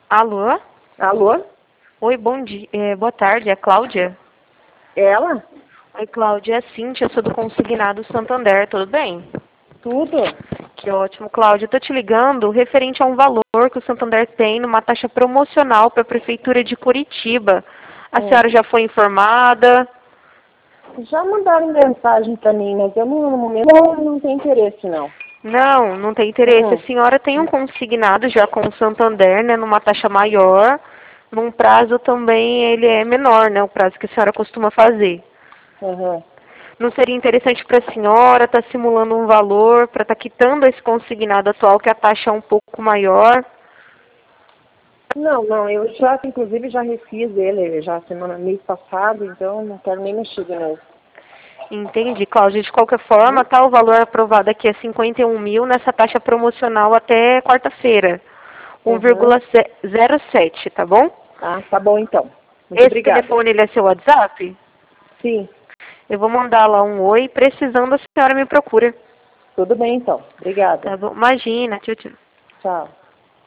Alô? Alô? Oi, bom dia. Boa tarde, é a Cláudia? Ela? Oi, Cláudia, é a Cíntia, eu sou do Consignado Santander, tudo bem? Tudo? Que ótimo, Cláudia. Eu tô te ligando referente a um valor que o Santander tem numa taxa promocional para a Prefeitura de Curitiba. A senhora já foi informada? Já mandaram mensagem pra mim, mas eu no momento não tenho interesse, não. Não tem interesse. A senhora tem um consignado já com o Santander, né, numa taxa maior, num prazo também ele é menor, né, o prazo que a senhora costuma fazer. Uhum. Não seria interessante para a senhora estar simulando um valor para estar quitando esse consignado atual que a taxa é um pouco maior? Não, eu já, inclusive, já refiz ele, já mês passado, então não quero nem mexer de novo. Entendi, Cláudia. De qualquer forma, tá, o valor aprovado aqui é 51 mil nessa taxa promocional até quarta-feira. Uhum. 1,07, tá bom? Ah, tá bom então. Muito Esse obrigada. telefone, ele é seu WhatsApp? Sim, Eu vou mandar lá um oi, precisando a senhora me procura. tudo bem então. Obrigada. Tá bom? Imagina, tchau, tchau. Tchau.